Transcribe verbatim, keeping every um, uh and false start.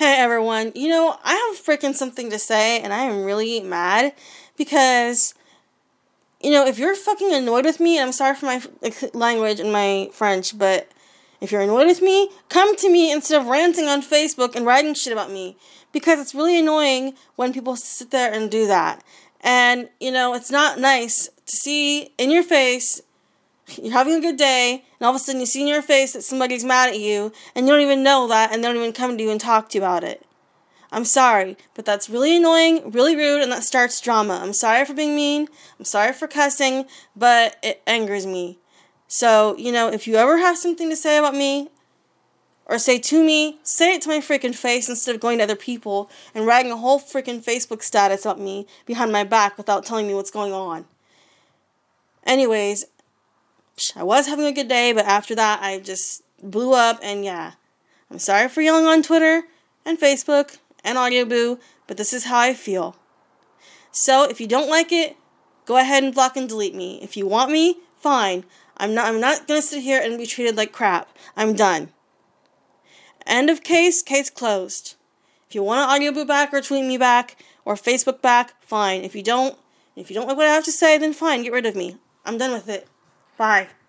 Hey everyone, you know, I have freaking something to say and I am really mad because, you know, if you're fucking annoyed with me, and I'm sorry for my language and my French, but if you're annoyed with me, come to me instead of ranting on Facebook and writing shit about me, because it's really annoying when people sit there and do that. And, you know, it's not nice to see in your face you're having a good day, and all of a sudden you see in your face that somebody's mad at you, and you don't even know that, and they don't even come to you and talk to you about it. I'm sorry, but that's really annoying, really rude, and that starts drama. I'm sorry for being mean, I'm sorry for cussing, but it angers me. So, you know, if you ever have something to say about me, or say to me, say it to my freaking face instead of going to other people and writing a whole freaking Facebook status about me behind my back without telling me what's going on. Anyways, I was having a good day, but after that, I just blew up, and yeah. I'm sorry for yelling on Twitter, and Facebook, and Audioboo, but this is how I feel. So, if you don't like it, go ahead and block and delete me. If you want me, fine. I'm not, I'm not gonna sit here and be treated like crap. I'm done. End of case, case closed. If you want an Audioboo back, or tweet me back, or Facebook back, fine. If you don't, if you don't like what I have to say, then fine, get rid of me. I'm done with it. Bye.